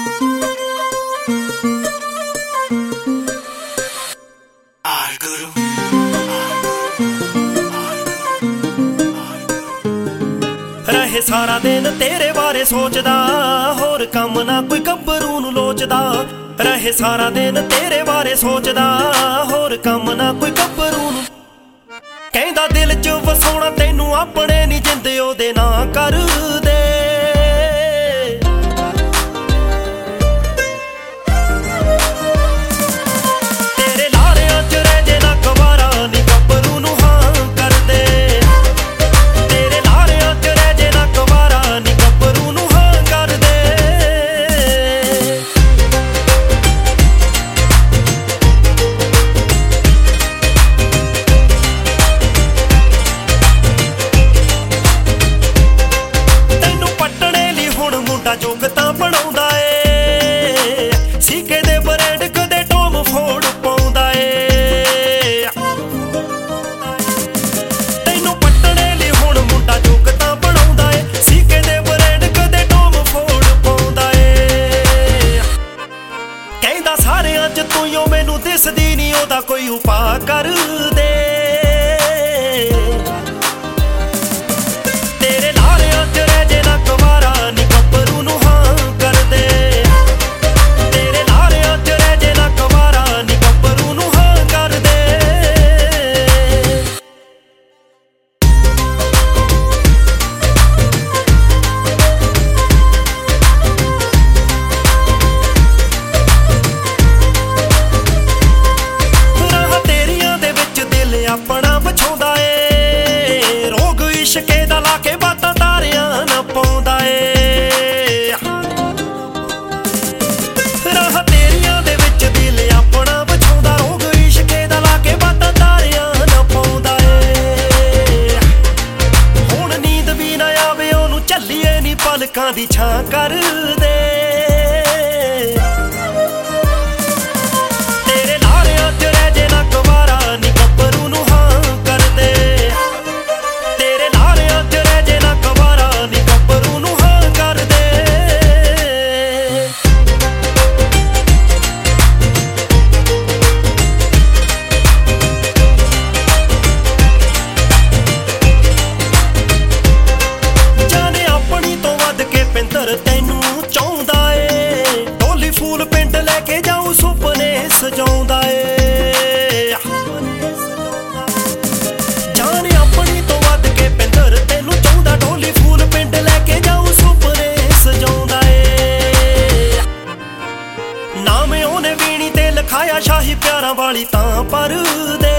ਰਹੇ ਸਾਰਾ ਦਿਨ ਤੇਰੇ ਬਾਰੇ ਸੋਚਦਾ, ਹੋਰ ਕੰਮ ਨਾ ਕੋਈ ਗੱਭਰੂ ਨੂੰ ਲੋਚਦਾ। ਰਹੇ ਸਾਰਾ ਦਿਨ ਤੇਰੇ ਬਾਰੇ ਸੋਚਦਾ, ਹੋਰ ਕੰਮ ਨਾ ਕੋਈ ਗੱਭਰੂ ਨੂੰ। ਕਹਿੰਦਾ ਦਿਲ 'ਚ ਵਸਾਉਣਾ ਤੈਨੂੰ ਆਪਣੇ ਨੀ, ਜਿੰਦ ਉਹਦੇ ਨਾਂ ਕਰ ਦੇ। ਤੇਰੇ ਲਾਰਿਆਂ 'ਚ ਰਹਿ ਜੇ ਨਾ ਗਵਾਰਾ ਨੀ, ਗੱਭਰੂ ਨੂੰ ਹਾਂ ਕਰ ਦੇ। ਤੇਰੇ ਲਾਰਿਆਂ 'ਚ ਰਹਿ ਜੇ ਨਾ ਗਵਾਰਾ ਨੀ, ਗੱਭਰੂ ਨੂੰ ਹਾਂ ਕਰ ਦੇ। ਜੋਗਤਾਂ ਬਣਾਉਂਦਾ ਏ, ਸੀਕੇ ਦੇ ਬਰੈਂਡ ਕਦੇ ਟੋਮ ਫੋੜ ਪਾਉਂਦਾ ਏ। ਤੈਨੂੰ ਪੱਟਣੇ ਲਈ ਹੁਣ ਮੁੰਡਾ ਜੋਗਤਾਂ ਬਣਾਉਂਦਾ ਏ, ਸੀਕੇ ਦੇ ਬਰੈਂਡ ਕਦੇ ਟੋਮ ਫੋੜ ਪਾਉਂਦਾ ਏ। ਕਹਿੰਦਾ ਸਾਰਿਆਂ 'ਚ ਤੂੰ ਓ ਮੈਨੂੰ ਦਿਸਦੀ ਨੀ, ਉਹਦਾ ਕੋਈ ਉਪਾਅ ਕਰ ਦੇ। ਤੇਰੇ ਲਾਰਿਆਂ 'ਚ ਰਹਿ ਜੇ ਨਾ ਗਵਾਰਾ ਨੀ, ਗੱਭਰੂ ਨੂੰ ਹਾਂ ਕਰ ਦੇ। ਤੇਰੇ ਲਾਰਿਆਂ 'ਚ ਰਹਿ ਜੇ ਨਾ ਗਵਾਰਾ ਨੀ, ਗੱਭਰੂ ਨੂੰ ਹਾਂ ਕਰ ਦੇ। ਰਾਹਾਂ ਤੇਰੀਆਂ ਦੇ ਵਿੱਚ ਦਿਲ ਆਪਣਾ ਵਿਛਾਉਂਦਾ ਏ, ਰੋਗ ਇਸ਼ਕੇ ਦਾ ਲਾ ਕੇ ਬਾਤਾਂ ਤਾਰਿਆਂ ਨਾ ਪਾਉਂਦਾ ਏ। ਰਾਹਾਂ ਤੇਰੀਆਂ ਦੇ ਵਿੱਚ ਦਿਲ ਆਪਣਾ ਵਿਛਾਉਂਦਾ, ਰੋਗ ਇਸ਼ਕੇ ਦਾ ਲਾ ਕੇ ਬਾਤਾਂ ਤਾਰਿਆਂ ਨਾ ਪਾਉਂਦਾ ਏ। ਹੁਣ ਨੀਂਦ ਵੀ ਨਾ ਆਵੇ ਉਹਨੂੰ, ਝੱਲੀਏ ਨੀ ਪਲਕਾਂ ਦੀ ਛਾਂ ਕਰ ਦੇ। ਤੇਰੇ ਲਾਰਿਆਂ 'ਚ ਰਹਿ ਜੇ ਨਾ ਗਵਾਰਾ ਨੀ, ਗੱਭਰੂ ਨੂੰ ਹਾਂ ਕਰ ਦੇ। ਤੇਰੇ ਲਾਰਿਆਂ 'ਚ ਰਹਿ ਜੇ ਨਾ ਗਵਾਰਾ ਨੀ, ਗੱਭਰੂ ਨੂੰ ਹਾਂ ਕਰ ਦੇ। ਜਾਣੇ ਆਪਣੀ ਤੋਂ ਵੱਧ ਕੇ ਪਿੰਦਰ ਤੈਨੂੰ ਚਾਹੁੰਦਾ ਏ, ਢੋਲੀ ਫੂਲ ਪਿੰਡ ਲੈ ਕੇ ਜਾਊ ਸੁਪਨੇ ਸਜਾਉਂਦਾ ਏ। ਜਾਣੇ ਆਪਣੀ ਤੋਂ ਵੱਧ ਕੇ ਪਿੰਦਰ ਤੈਨੂੰ ਚਾਹੁੰਦਾ, ਢੋਲੀ ਫੂਲ ਪਿੰਡ ਲੈ ਕੇ ਜਾਊ ਸੁਪਨੇ ਸਜਾਉਂਦਾ ਏ। ਨਾਮ ਉਹਨੇ ਵੀਣੀ ਤੇ ਲਿਖਾਇਆ, ਸ਼ਾਹੀ ਪਿਆਰਾਂ ਵਾਲੀ ਤਾਂ ਪਰ ਦੇ।